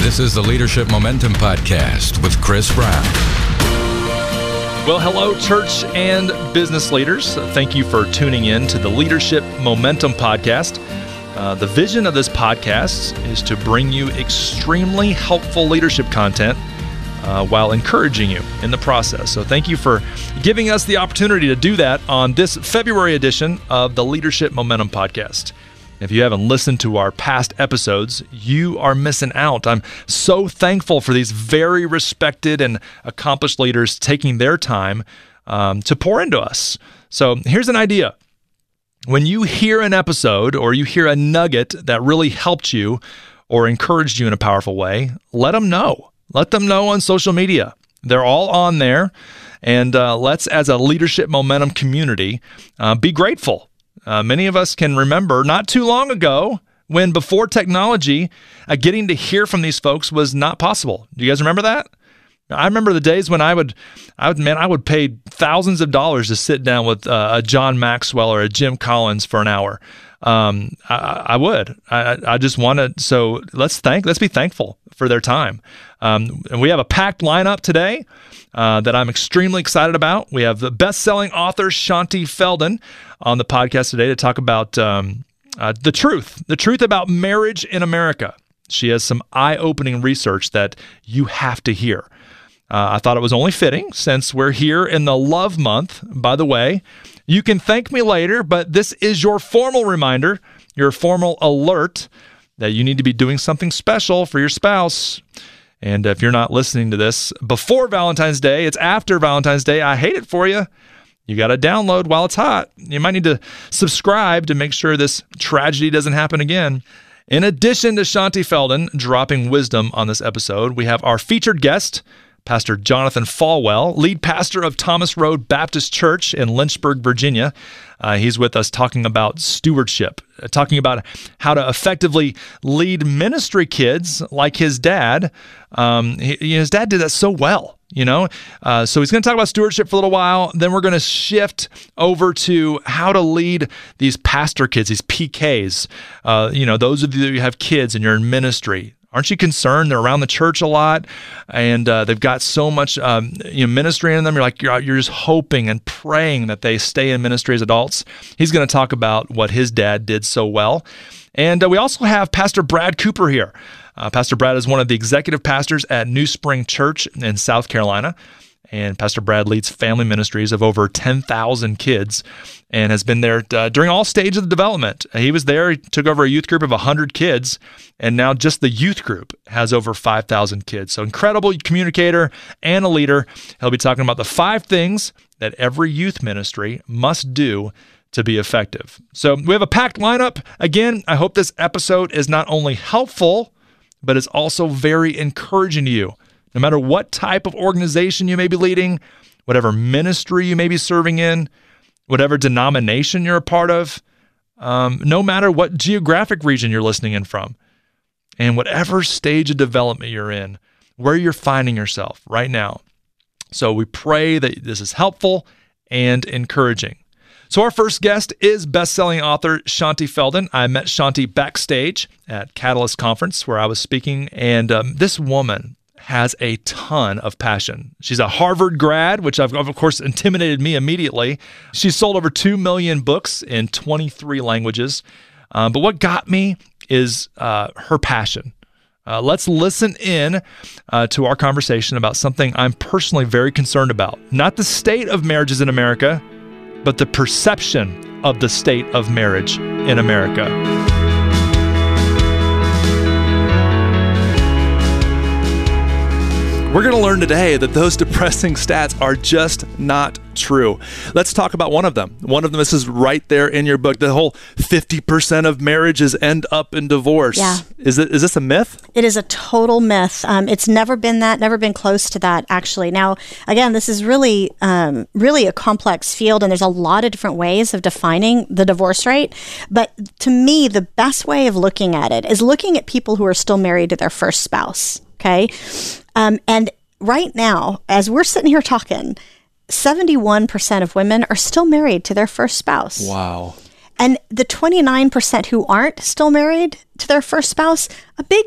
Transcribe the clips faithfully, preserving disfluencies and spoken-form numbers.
This is the Leadership Momentum Podcast with Chris Brown. Well, hello, church and business leaders. Thank you for tuning in to the Leadership Momentum Podcast. Uh, the vision of this podcast is to bring you extremely helpful leadership content uh, while encouraging you in the process. So thank you for giving us the opportunity to do that on this February edition of the Leadership Momentum Podcast. If you haven't listened to our past episodes, you are missing out. I'm so thankful for these very respected and accomplished leaders taking their time um, to pour into us. So here's an idea. When you hear an episode or you hear a nugget that really helped you or encouraged you in a powerful way, let them know. Let them know on social media. They're all on there. And uh, let's, as a Leadership Momentum community, uh, be grateful. Uh, many of us can remember not too long ago when before technology, uh, getting to hear from these folks was not possible. Do you guys remember that? I remember the days when I would, I would, man, I would pay thousands of dollars to sit down with uh, a John Maxwell or a Jim Collins for an hour. Um, I, I would. I, I just wanted. So let's thank. Let's be thankful for their time. Um, and we have a packed lineup today uh, that I'm extremely excited about. We have the best-selling author Shaunti Feldhahn on the podcast today to talk about um, uh, the truth, the truth about marriage in America. She has some eye-opening research that you have to hear. Uh, I thought it was only fitting since we're here in the Love Month. By the way, you can thank me later, but this is your formal reminder, your formal alert that you need to be doing something special for your spouse. And if you're not listening to this before Valentine's Day, it's after Valentine's Day. I hate it for you. You got to download while it's hot. You might need to subscribe to make sure this tragedy doesn't happen again. In addition to Shaunti Feldhahn dropping wisdom on this episode, we have our featured guest, Pastor Jonathan Falwell, lead pastor of Thomas Road Baptist Church in Lynchburg, Virginia. Uh, he's with us talking about stewardship, uh, talking about how to effectively lead ministry kids like his dad. Um, he, his dad did that so well, you know. Uh, so he's going to talk about stewardship for a little while. Then we're going to shift over to how to lead these pastor kids, these P Ks. Uh, you know, those of you who have kids and you're in ministry. Aren't you concerned? They're around the church a lot, and uh, they've got so much um, you know, ministry in them. You're like you're, you're just hoping and praying that they stay in ministry as adults. He's going to talk about what his dad did so well. And uh, we also have Pastor Brad Cooper here. Uh, Pastor Brad is one of the executive pastors at New Spring Church in South Carolina. And Pastor Brad leads family ministries of over ten thousand kids and has been there uh, during all stages of the development. He was there, he took over a youth group of one hundred kids, and now just the youth group has over five thousand kids. So incredible communicator and a leader. He'll be talking about the five things that every youth ministry must do to be effective. So we have a packed lineup. Again, I hope this episode is not only helpful, but is also very encouraging to you. No matter what type of organization you may be leading, whatever ministry you may be serving in, whatever denomination you're a part of, um, no matter what geographic region you're listening in from, and whatever stage of development you're in, where you're finding yourself right now. So we pray that this is helpful and encouraging. So our first guest is best-selling author Shaunti Feldhahn. I met Shaunti backstage at Catalyst Conference where I was speaking, and um, this woman has a ton of passion. She's a Harvard grad, which I've, of course intimidated me immediately. She's sold over two million books in twenty-three languages. Um, but what got me is uh, her passion. Uh, let's listen in uh, to our conversation about something I'm personally very concerned about. Not the state of marriages in America, but the perception of the state of marriage in America. We're going to learn today that those depressing stats are just not true. Let's talk about one of them. One of them, this is right there in your book. The whole fifty percent of marriages end up in divorce. Yeah. Is it, is this a myth? It is a total myth. Um, it's never been that, never been close to that, actually. Now, again, this is really, um, really a complex field, and there's a lot of different ways of defining the divorce rate. But to me, the best way of looking at it is looking at people who are still married to their first spouse. Okay. Um, and right now, as we're sitting here talking, seventy-one percent of women are still married to their first spouse. Wow. And the twenty-nine percent who aren't still married to their first spouse, a big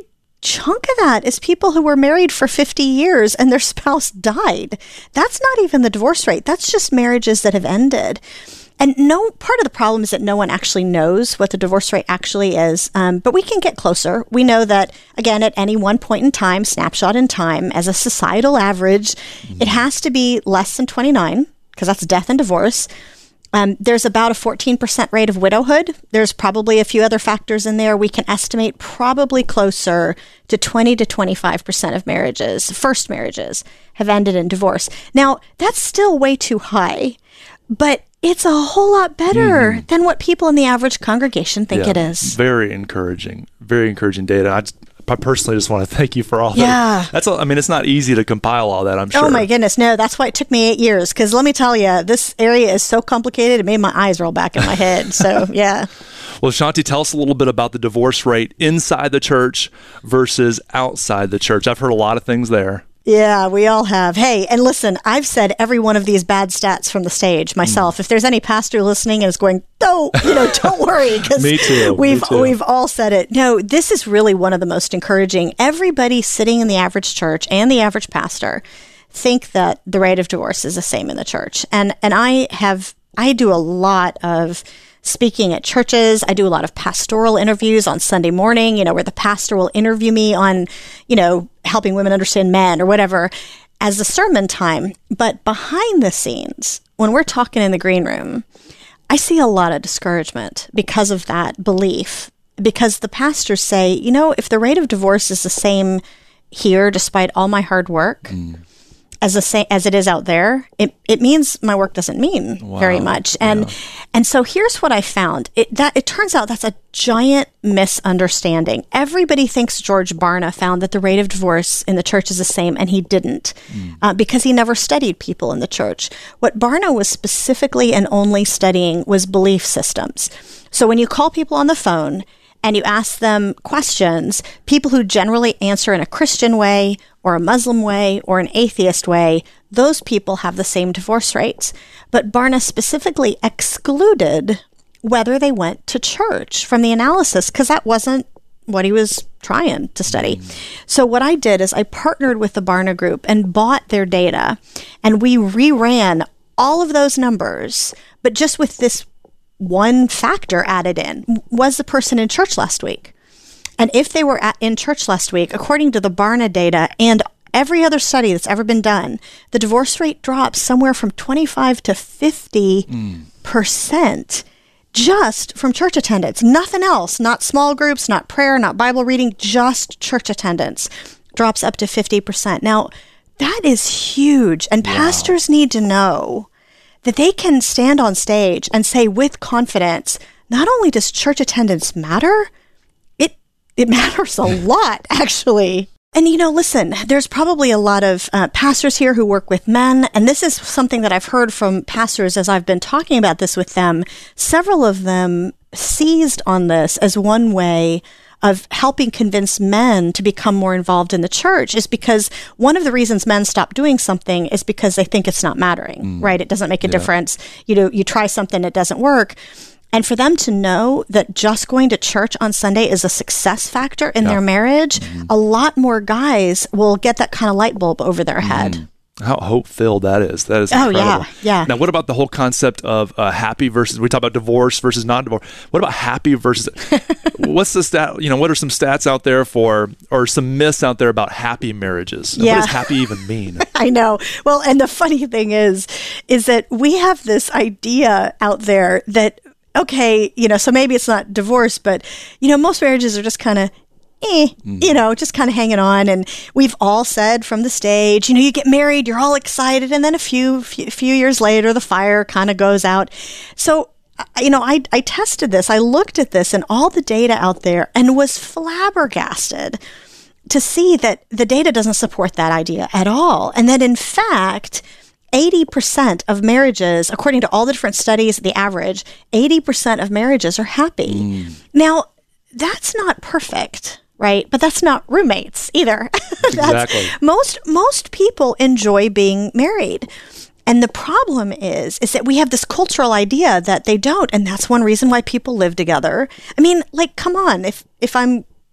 chunk of that is people who were married for fifty years and their spouse died. That's not even the divorce rate. That's just marriages that have ended. And no, part of the problem is that no one actually knows what the divorce rate actually is, um, but we can get closer. We know that, again, at any one point in time, snapshot in time, as a societal average, mm-hmm. it has to be less than twenty-nine, because that's death and divorce. Um, there's about a fourteen percent rate of widowhood. There's probably a few other factors in there. We can estimate probably closer to twenty to twenty-five percent of marriages, first marriages, have ended in divorce. Now, that's still way too high, but it's a whole lot better mm-hmm. than what people in the average congregation think yeah, it is. Very encouraging, very encouraging data. I, just, I personally just want to thank you for all yeah. that. That's, a, I mean, it's not easy to compile all that, I'm sure. Oh my goodness, no, that's why it took me eight years. Because let me tell you, this area is so complicated, it made my eyes roll back in my head. So, yeah. Well, Shaunti, tell us a little bit about the divorce rate inside the church versus outside the church. I've heard a lot of things there. Yeah, we all have. Hey, and listen, I've said every one of these bad stats from the stage myself. Mm. If there's any pastor listening and is going, don't, you know, don't worry, because Me too. we've Me too. we've all said it. No, this is really one of the most encouraging. Everybody sitting in the average church and the average pastor think that the rate of divorce is the same in the church. And and I have I do a lot of speaking at churches. I do a lot of pastoral interviews on Sunday morning, you know, where the pastor will interview me on, you know, helping women understand men or whatever as a sermon time. But behind the scenes, when we're talking in the green room, I see a lot of discouragement because of that belief, because the pastors say, you know, if the rate of divorce is the same here, despite all my hard work, mm. as a sa- as it is out there, it, it means my work doesn't mean wow. very much. And yeah. and so here's what I found. It that it turns out that's a giant misunderstanding. Everybody thinks George Barna found that the rate of divorce in the church is the same, and he didn't, mm. uh, because he never studied people in the church. What Barna was specifically and only studying was belief systems. So when you call people on the phone and you ask them questions, people who generally answer in a Christian way or a Muslim way or an atheist way, those people have the same divorce rates. But Barna specifically excluded whether they went to church from the analysis, because that wasn't what he was trying to study. Mm. So what I did is I partnered with the Barna Group and bought their data, and we reran all of those numbers, but just with this one factor added in. Was the person in church last week? And if they were at, in church last week, according to the Barna data and every other study that's ever been done, the divorce rate drops somewhere from twenty-five to fifty mm. percent just from church attendance. Nothing else, not small groups, not prayer, not Bible reading, just church attendance drops up to fifty percent. Now, that is huge. And wow. pastors need to know that they can stand on stage and say with confidence, not only does church attendance matter, it it matters a lot, actually. And, you know, listen, there's probably a lot of uh, pastors here who work with men, and this is something that I've heard from pastors as I've been talking about this with them. Several of them seized on this as one way of helping convince men to become more involved in the church, is because one of the reasons men stop doing something is because they think it's not mattering, mm. right? It doesn't make a yeah. difference. You know, you try something, it doesn't work. And for them to know that just going to church on Sunday is a success factor in yeah. their marriage, mm-hmm. a lot more guys will get that kind of light bulb over their head. Mm. How hope-filled that is. That is incredible. Oh, yeah, yeah. Now, what about the whole concept of uh, happy versus, we talk about divorce versus non-divorce. What about happy versus, what's the stat, you know, what are some stats out there for, or some myths out there about happy marriages? Yeah. What does happy even mean? I know. Well, and the funny thing is, is that we have this idea out there that, okay, you know, so maybe it's not divorce, but, you know, most marriages are just kind of, Eh, you know, just kind of hanging on. And we've all said from the stage, you know, you get married, you're all excited. And then a few, few, few years later, the fire kind of goes out. So, you know, I, I tested this. I looked at this and all the data out there and was flabbergasted to see that the data doesn't support that idea at all. And that, in fact, eighty percent of marriages, according to all the different studies, the average, eighty percent of marriages are happy. Mm. Now, that's not perfect. Right? But that's not roommates either. That's, exactly. Most most people enjoy being married. And the problem is, is that we have this cultural idea that they don't. And that's one reason why people live together. I mean, like, come on. If if I'm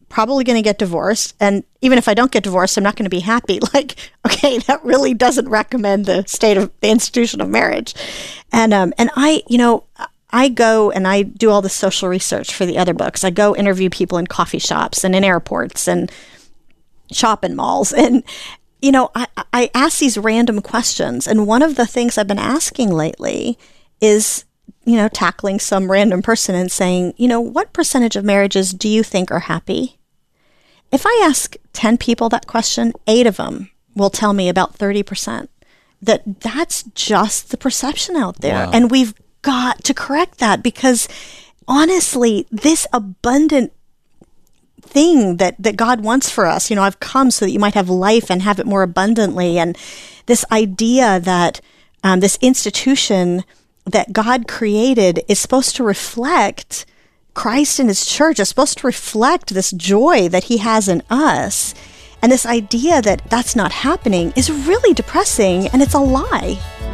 probably going to get divorced. And even if I don't get divorced, I'm not going to be happy. Like, okay, that really doesn't recommend the state of the institution of marriage. And, um, and I, you know, I go and I do all the social research for the other books. I go interview people in coffee shops and in airports and shopping malls. And, you know, I, I ask these random questions. And one of the things I've been asking lately is, you know, tackling some random person and saying, you know, what percentage of marriages do you think are happy? If I ask ten people that question, eight of them will tell me about thirty percent. That that's just the perception out there. Wow. And we've got to correct that, because honestly, this abundant thing that, that God wants for us, you know, I've come so that you might have life and have it more abundantly. And this idea that um, this institution that God created is supposed to reflect Christ and his church, is supposed to reflect this joy that he has in us. And this idea that that's not happening is really depressing, and it's a lie.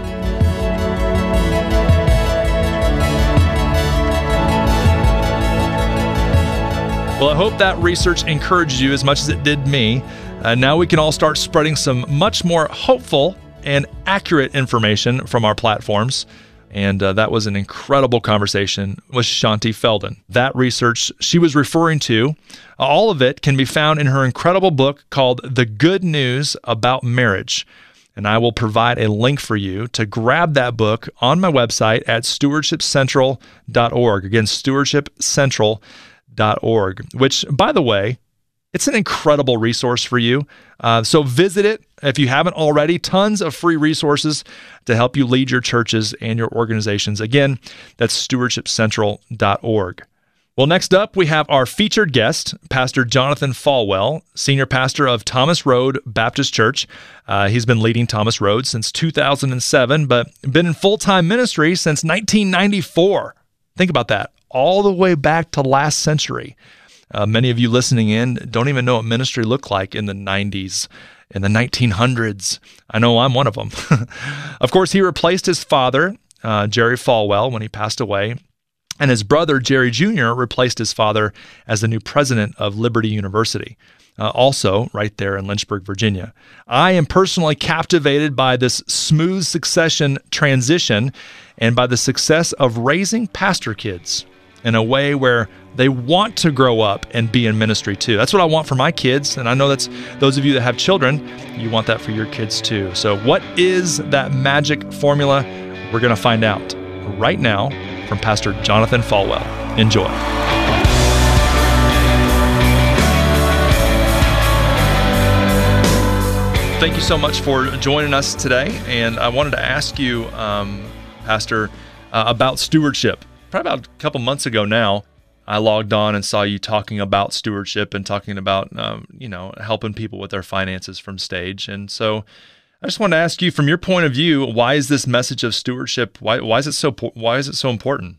Well, I hope that research encouraged you as much as it did me. Uh, now we can all start spreading some much more hopeful and accurate information from our platforms. And uh, that was an incredible conversation with Shaunti Feldhahn. That research she was referring to, all of it can be found in her incredible book called The Good News About Marriage. And I will provide a link for you to grab that book on my website at stewardship central dot org. Again, stewardship central dot org, which, by the way, it's an incredible resource for you. Uh, so visit it if you haven't already. Tons of free resources to help you lead your churches and your organizations. Again, that's stewardship central dot org. Well, next up, we have our featured guest, Pastor Jonathan Falwell, senior pastor of Thomas Road Baptist Church. Uh, he's been leading Thomas Road since two thousand seven, but been in full-time ministry since nineteen ninety-four. Think about that, all the way back to last century. Uh, many of you listening in don't even know what ministry looked like in the nineties, in the nineteen hundreds. I know I'm one of them. Of course, he replaced his father, uh, Jerry Falwell, when he passed away, and his brother, Jerry Junior, replaced his father as the new president of Liberty University, uh, also right there in Lynchburg, Virginia. I am personally captivated by this smooth succession transition and by the success of raising pastor kids in a way where they want to grow up and be in ministry too. That's what I want for my kids, and I know that's those of you that have children, you want that for your kids too. So what is that magic formula? We're going to find out right now from Pastor Jonathan Falwell. Enjoy. Thank you so much for joining us today, and I wanted to ask you, um, Pastor, uh, about stewardship. Probably about a couple months ago now, I logged on and saw you talking about stewardship and talking about, um, you know, helping people with their finances from stage. And so I just wanted to ask you, from your point of view, why is this message of stewardship, why, why is it so, why is it so important?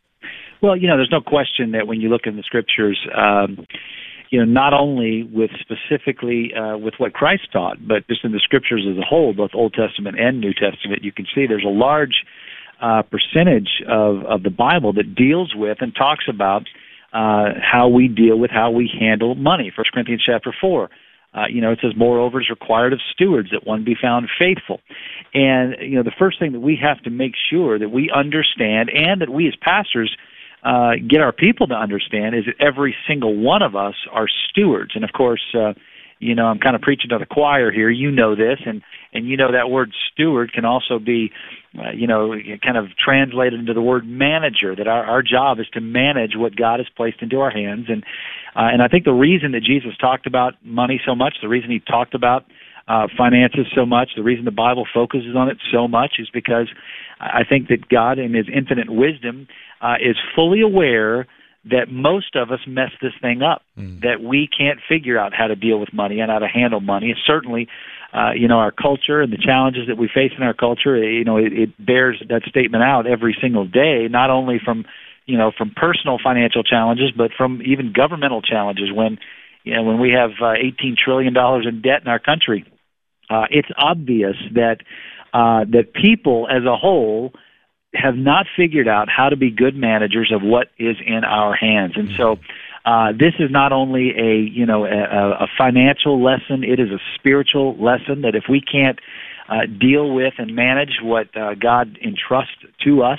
Well, you know, there's no question that when you look in the scriptures, um, you know, not only with specifically uh, with what Christ taught, but just in the scriptures as a whole, both Old Testament and New Testament, you can see there's a large Uh, percentage of, of the Bible that deals with and talks about uh, how we deal with how we handle money. First Corinthians chapter four, uh, you know, it says, moreover, is required of stewards that one be found faithful. And, you know, the first thing that we have to make sure that we understand and that we as pastors uh, get our people to understand is that every single one of us are stewards. And, of course, uh, you know, I'm kind of preaching to the choir here. You know this, and, and you know that word steward can also be, uh, you know, kind of translated into the word manager, that our, our job is to manage what God has placed into our hands. And uh, and I think the reason that Jesus talked about money so much, the reason he talked about uh, finances so much, the reason the Bible focuses on it so much is because I think that God in his infinite wisdom uh, is fully aware that most of us mess this thing up, mm. that we can't figure out how to deal with money and how to handle money. And certainly, uh, you know, our culture and the challenges that we face in our culture, you know, it, it bears that statement out every single day, not only from, you know, from personal financial challenges, but from even governmental challenges. When, you know, when we have uh, eighteen trillion dollars in debt in our country, uh, it's obvious that uh, that people as a whole have not figured out how to be good managers of what is in our hands. And so Uh, this is not only a, you know, a, a financial lesson, it is a spiritual lesson that if we can't uh, deal with and manage what uh, God entrusts to us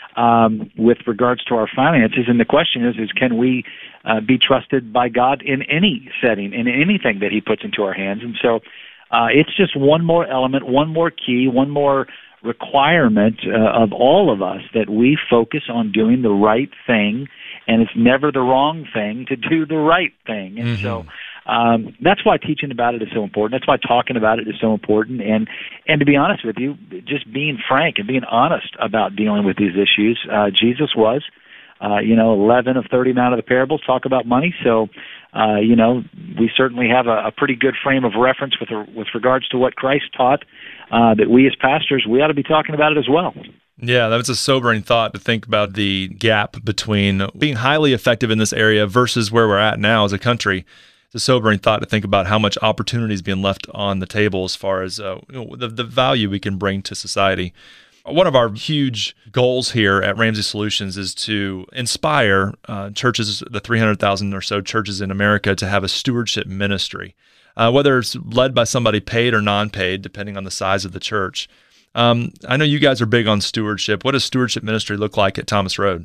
um, with regards to our finances, and the question is, is can we uh, be trusted by God in any setting, in anything that He puts into our hands? And so uh, it's just one more element, one more key, one more requirement uh, of all of us that we focus on doing the right thing, and it's never the wrong thing to do the right thing. And mm-hmm. so um, that's why teaching about it is so important. That's why talking about it is so important. And and to be honest with you, just being frank and being honest about dealing with these issues. Uh, Jesus was, uh, you know, eleven of thirty out of the parables talk about money. So, uh, you know, we certainly have a, a pretty good frame of reference with with regards to what Christ taught. Uh, that we as pastors, we ought to be talking about it as well. Yeah, that's a sobering thought to think about the gap between being highly effective in this area versus where we're at now as a country. It's a sobering thought to think about how much opportunity is being left on the table as far as uh, you know, the, the value we can bring to society. One of our huge goals here at Ramsey Solutions is to inspire uh, churches, the three hundred thousand or so churches in America, to have a stewardship ministry. Uh, whether it's led by somebody paid or non-paid, depending on the size of the church. Um, I know you guys are big on stewardship. What does stewardship ministry look like at Thomas Road?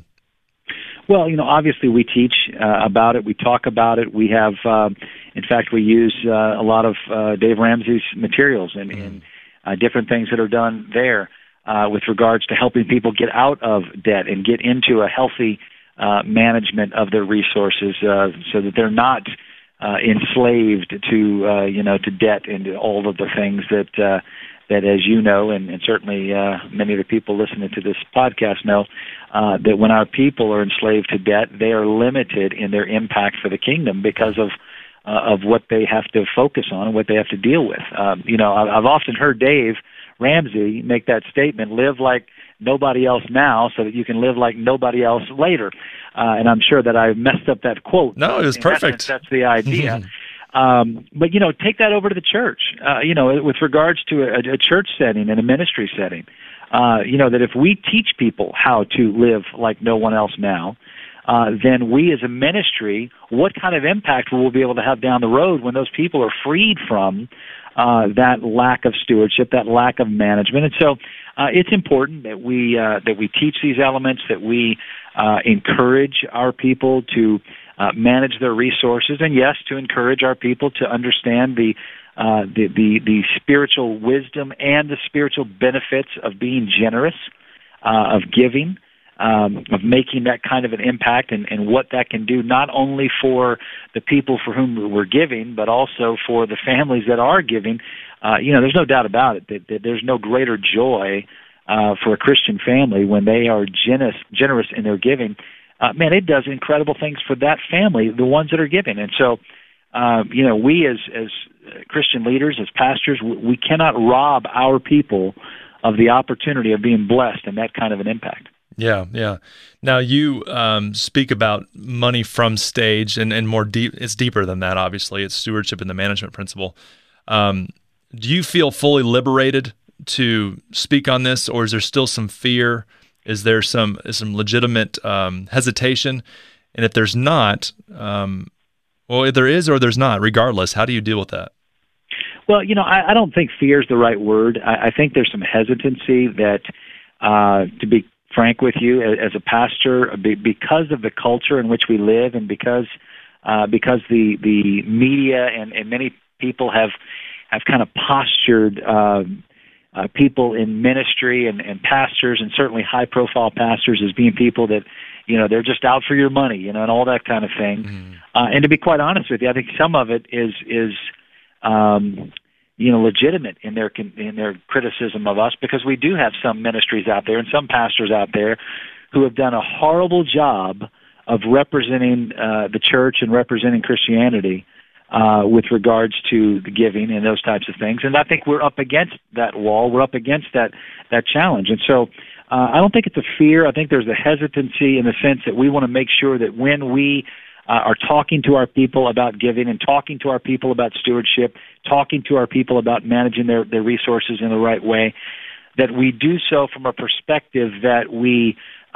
Well, you know, obviously we teach uh, about it. We talk about it. We have, uh, in fact, we use uh, a lot of uh, Dave Ramsey's materials and, mm. and uh, different things that are done there uh, with regards to helping people get out of debt and get into a healthy uh, management of their resources uh, so that they're not Uh, enslaved to uh, you know to debt and to all of the things that uh, that, as you know, and, and certainly uh, many of the people listening to this podcast know, uh, that when our people are enslaved to debt, they are limited in their impact for the kingdom because of uh, of what they have to focus on and what they have to deal with. Um, you know, I've often heard Dave Ramsey make that statement: "Live like nobody else now, so that you can live like nobody else later." Uh, and I'm sure that I messed up that quote. No, it was In perfect. Essence, that's the idea. um, but, you know, take that over to the church, uh, you know, with regards to a, a church setting and a ministry setting. Uh, you know, that if we teach people how to live like no one else now, uh, then we as a ministry, what kind of impact will we be able to have down the road when those people are freed from uh, that lack of stewardship, that lack of management? And so uh, it's important that we uh, that we teach these elements, that we uh, encourage our people to uh, manage their resources, and yes, to encourage our people to understand the uh, the, the the spiritual wisdom and the spiritual benefits of being generous, uh, of giving. Um, of making that kind of an impact, and, and what that can do not only for the people for whom we're giving, but also for the families that are giving. Uh, you know, there's no doubt about it that, that there's no greater joy uh, for a Christian family when they are generous, generous in their giving. Uh, man, it does incredible things for that family, the ones that are giving. And so, uh, you know, we as, as Christian leaders, as pastors, we, we cannot rob our people of the opportunity of being blessed and that kind of an impact. Yeah, yeah. Now you um, speak about money from stage, and, and more deep. It's deeper than that. Obviously, it's stewardship and the management principle. Um, do you feel fully liberated to speak on this, or is there still some fear? Is there some some legitimate um, hesitation? And if there's not, um, well, if there is or there's not, regardless, how do you deal with that? Well, you know, I, I don't think fear is the right word. I, I think there's some hesitancy that, uh, to be frank with you, as a pastor, because of the culture in which we live, and because uh, because the the media and, and many people have have kind of postured uh, uh, people in ministry and, and pastors, and certainly high profile pastors, as being people that, you know, they're just out for your money, you know, and all that kind of thing. Mm. Uh, and to be quite honest with you, I think some of it is is um, you know, legitimate in their in their criticism of us, because we do have some ministries out there and some pastors out there who have done a horrible job of representing uh, the church and representing Christianity uh, with regards to the giving and those types of things. And I think we're up against that wall. We're up against that that challenge. And so uh, I don't think it's a fear. I think there's a hesitancy in the sense that we want to make sure that when we Uh, are talking to our people about giving and talking to our people about stewardship, talking to our people about managing their, their resources in the right way, that we do so from a perspective that we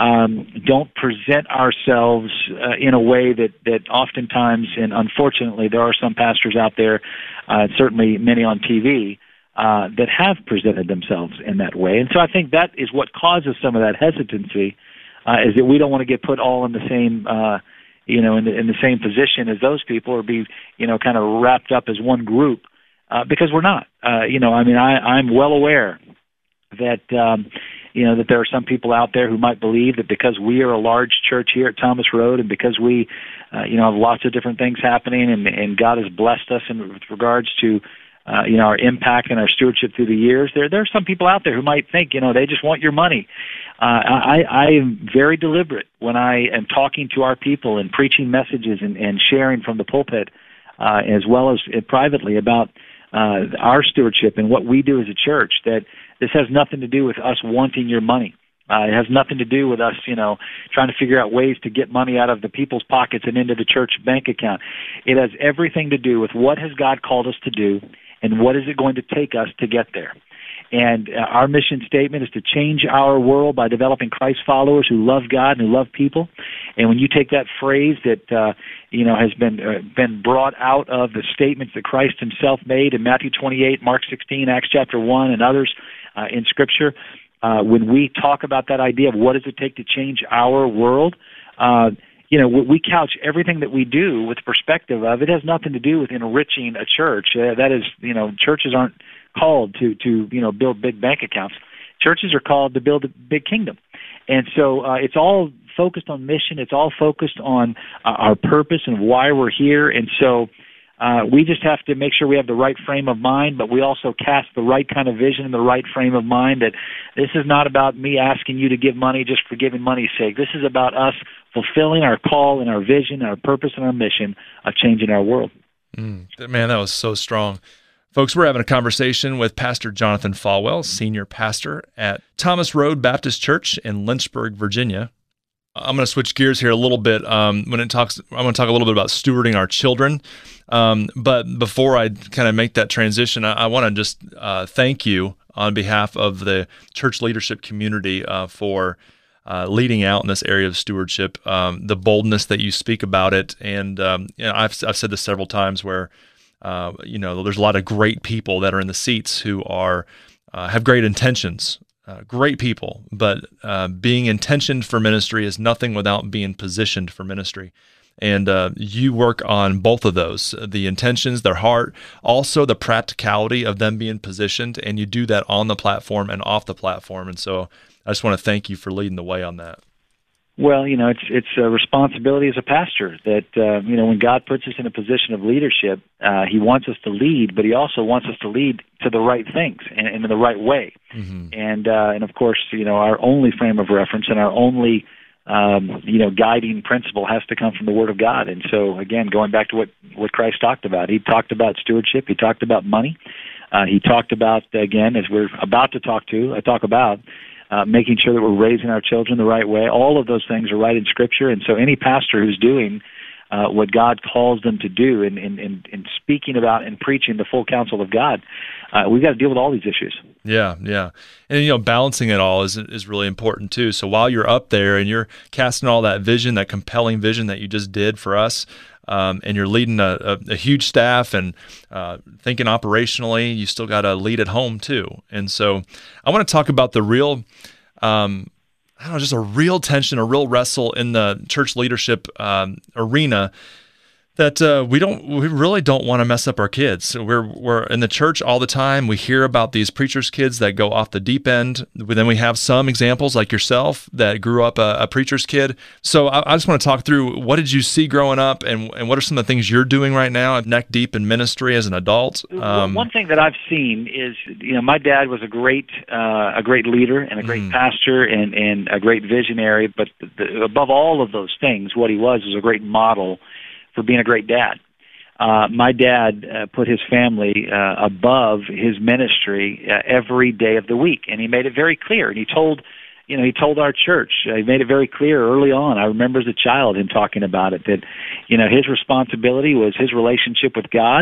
um, don't present ourselves uh, in a way that, that oftentimes, and unfortunately, there are some pastors out there, uh, certainly many on T V, uh, that have presented themselves in that way. And so I think that is what causes some of that hesitancy, uh, is that we don't want to get put all in the same, uh, you know, in the, in the same position as those people, or be, you know, kind of wrapped up as one group, uh, because we're not. Uh, you know, I mean, I, I'm well aware that, um, you know, that there are some people out there who might believe that because we are a large church here at Thomas Road, and because we, uh, you know, have lots of different things happening, and, and God has blessed us in with regards to, uh, you know, our impact and our stewardship through the years, there, there are some people out there who might think, you know, they just want your money. Uh, I, I am very deliberate when I am talking to our people and preaching messages and, and sharing from the pulpit, uh, as well as uh, privately about uh, our stewardship and what we do as a church, that this has nothing to do with us wanting your money. Uh, it has nothing to do with us, you know, trying to figure out ways to get money out of the people's pockets and into the church bank account. It has everything to do with what has God called us to do and what is it going to take us to get there. And uh, our mission statement is to change our world by developing Christ followers who love God and who love people. And when you take that phrase that, uh, you know, has been uh, been brought out of the statements that Christ himself made in Matthew twenty-eight, Mark sixteen, Acts chapter one, and others uh, in Scripture, uh, when we talk about that idea of what does it take to change our world, uh, you know, we couch everything that we do with the perspective of it has nothing to do with enriching a church. Uh, that is, you know, churches aren't called to, to, you know, build big bank accounts. Churches are called to build a big kingdom. And so uh, it's all focused on mission. It's all focused on uh, our purpose and why we're here. And so uh, we just have to make sure we have the right frame of mind, but we also cast the right kind of vision and the right frame of mind, that this is not about me asking you to give money just for giving money's sake. This is about us fulfilling our call and our vision, our purpose and our mission of changing our world. Mm, man, that was so strong. Folks, we're having a conversation with Pastor Jonathan Falwell, senior pastor at Thomas Road Baptist Church in Lynchburg, Virginia. I'm going to switch gears here a little bit. Um, when it talks, I'm going to talk a little bit about stewarding our children. Um, but before I kind of make that transition, I, I want to just uh, thank you on behalf of the church leadership community uh, for uh, leading out in this area of stewardship. Um, the boldness that you speak about it, and um, you know, I've I've said this several times where. Uh, you know, there's a lot of great people that are in the seats who are uh, have great intentions, uh, great people, but uh, being intentioned for ministry is nothing without being positioned for ministry. And uh, you work on both of those, the intentions, their heart, also the practicality of them being positioned, and you do that on the platform and off the platform. And so I just want to thank you for leading the way on that. Well, you know, it's it's a responsibility as a pastor that, uh, you know, when God puts us in a position of leadership, uh, he wants us to lead, but he also wants us to lead to the right things and, and in the right way. Mm-hmm. And, uh, and of course, you know, our only frame of reference and our only, um, you know, guiding principle has to come from the Word of God. And so, again, going back to what, what Christ talked about, he talked about stewardship, he talked about money, uh, he talked about, again, as we're about to talk to, I talk about, Uh, making sure that we're raising our children the right way. All of those things are right in Scripture. And so any pastor who's doing uh, what God calls them to do and in, in, in speaking about and preaching the full counsel of God, uh, we've got to deal with all these issues. Yeah, yeah. And, you know, balancing it all is is really important, too. So while you're up there and you're casting all that vision, that compelling vision that you just did for us, Um, and you're leading a, a, a huge staff and uh, thinking operationally, you still got to lead at home too. And so I want to talk about the real, um, I don't know, just a real tension, a real wrestle in the church leadership um, arena that uh, we don't, we really don't want to mess up our kids. So we're we're in the church all the time. We hear about these preachers' kids that go off the deep end. Then we have some examples like yourself that grew up a, a preacher's kid. So I, I just want to talk through, what did you see growing up, and and what are some of the things you're doing right now, neck deep in ministry as an adult? Um, One thing that I've seen is, you know, my dad was a great uh, a great leader and a great mm. pastor and and a great visionary. But the, above all of those things, what he was was a great model for being a great dad. Uh, my dad uh, put his family uh, above his ministry uh, every day of the week, and he made it very clear. And he told, you know, he told our church, uh, he made it very clear early on. I remember as a child him talking about it, that, you know, his responsibility was his relationship with God,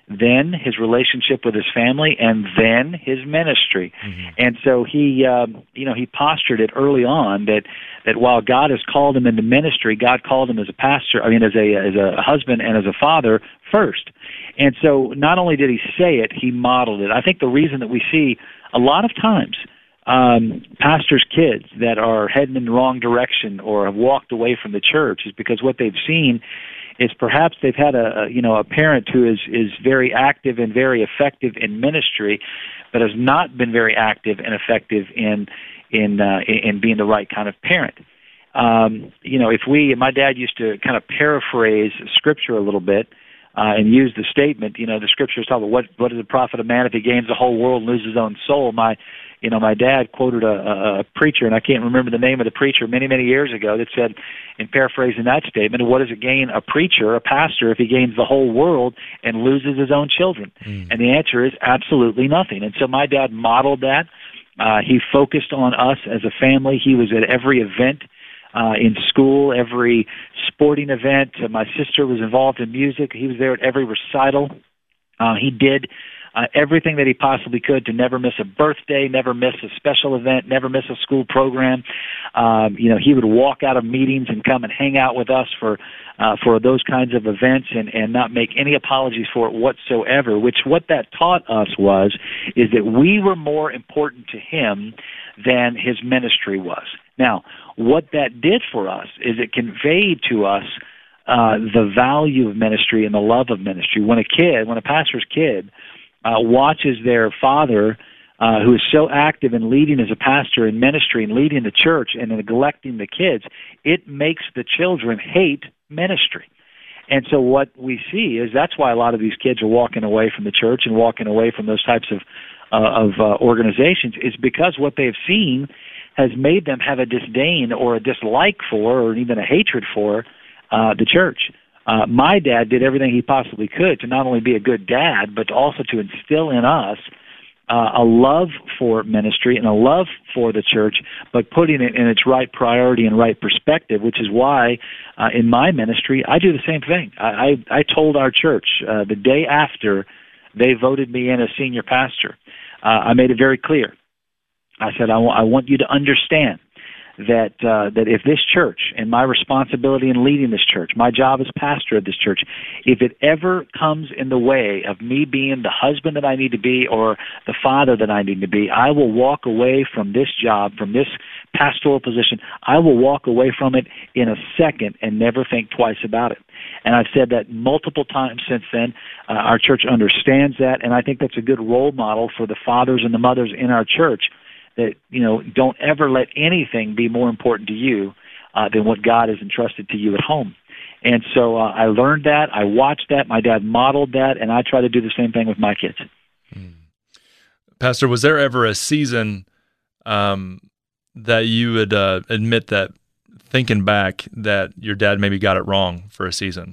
then his relationship with his family, and then his ministry. Mm-hmm. And so he, um, you know, he postured it early on that that while God has called him into ministry, God called him as a pastor. I mean, as a as a husband and as a father first. And so not only did he say it, he modeled it. I think the reason that we see a lot of times um, pastors' kids that are heading in the wrong direction or have walked away from the church is because what they've seen is perhaps they've had a, a you know a parent who is is very active and very effective in ministry, but has not been very active and effective in in uh, in being the right kind of parent. Um, you know, if we, my dad used to kind of paraphrase Scripture a little bit uh, and use the statement. You know, the Scriptures talk about what what is the profit of man if he gains the whole world and loses his own soul. My You know, my dad quoted a, a, a preacher, and I can't remember the name of the preacher, many, many years ago, that said, in paraphrasing that statement, what does it gain a preacher, a pastor, if he gains the whole world and loses his own children? Mm. And the answer is absolutely nothing. And so my dad modeled that. Uh, he focused on us as a family. He was at every event uh, in school, every sporting event. Uh, my sister was involved in music. He was there at every recital. Uh, he did Uh, everything that he possibly could to never miss a birthday, never miss a special event, never miss a school program. Um, you know, he would walk out of meetings and come and hang out with us for uh, for those kinds of events and, and not make any apologies for it whatsoever, which what that taught us was is that we were more important to him than his ministry was. Now, what that did for us is it conveyed to us uh, the value of ministry and the love of ministry. When a kid, when a pastor's kid, Uh, watches their father, uh, who is so active in leading as a pastor in ministry and leading the church and neglecting the kids, it makes the children hate ministry. And so what we see is that's why a lot of these kids are walking away from the church and walking away from those types of, uh, of uh, organizations is because what they've seen has made them have a disdain or a dislike for or even a hatred for uh, the church. Uh, my dad did everything he possibly could to not only be a good dad, but also to instill in us uh, a love for ministry and a love for the church, but putting it in its right priority and right perspective, which is why uh, in my ministry, I do the same thing. I, I, I told our church uh, the day after they voted me in as senior pastor, uh, I made it very clear. I said, I, w- I want you to understand that uh, that if this church and my responsibility in leading this church, my job as pastor of this church, if it ever comes in the way of me being the husband that I need to be or the father that I need to be, I will walk away from this job, from this pastoral position. I will walk away from it in a second and never think twice about it. And I've said that multiple times since then. Uh, our church understands that, and I think that's a good role model for the fathers and the mothers in our church, that, you know, don't ever let anything be more important to you uh, than what God has entrusted to you at home. And so uh, I learned that, I watched that, my dad modeled that, and I try to do the same thing with my kids. Hmm. Pastor, was there ever a season um, that you would uh, admit that, thinking back, that your dad maybe got it wrong for a season?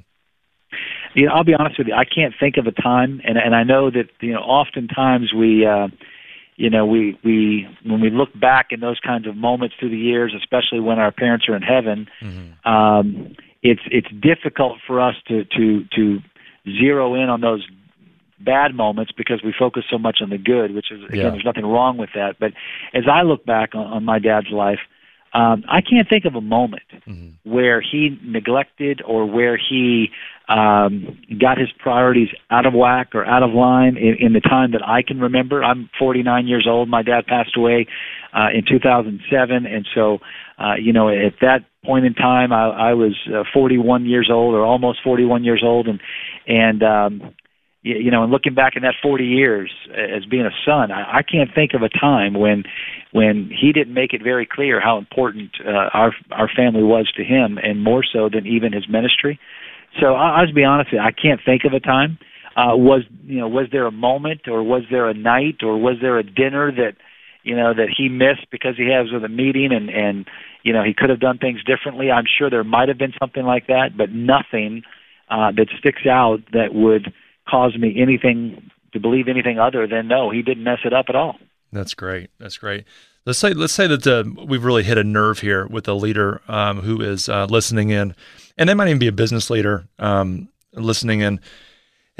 You know, I'll be honest with you, I can't think of a time, and, and I know that, you know, oftentimes we... Uh, You know, we, we when we look back in those kinds of moments through the years, especially when our parents are in heaven, mm-hmm. um, it's it's difficult for us to, to to zero in on those bad moments because we focus so much on the good, which is, again, yeah. There's nothing wrong with that. But as I look back on, on my dad's life, um, I can't think of a moment mm-hmm. where he neglected or where he um, got his priorities out of whack or out of line in, in the time that I can remember. I'm forty-nine years old. My dad passed away uh, in two thousand seven, and so uh, you know, at that point in time, I, I was uh, forty-one years old, or almost forty-one years old, and and um, you know, and looking back in that forty years as being a son, I, I can't think of a time when when he didn't make it very clear how important uh, our our family was to him, and more so than even his ministry. So I, I'll just be honest with you, I can't think of a time. Uh, was you know was there a moment, or was there a night, or was there a dinner that you know that he missed because he has with a meeting, and and you know he could have done things differently? I'm sure there might have been something like that, but nothing uh, that sticks out that would cause me anything to believe anything other than no, he didn't mess it up at all. That's great. That's great. Let's say let's say that uh, we've really hit a nerve here with a leader um, who is uh, listening in, and they might even be a business leader um, listening in,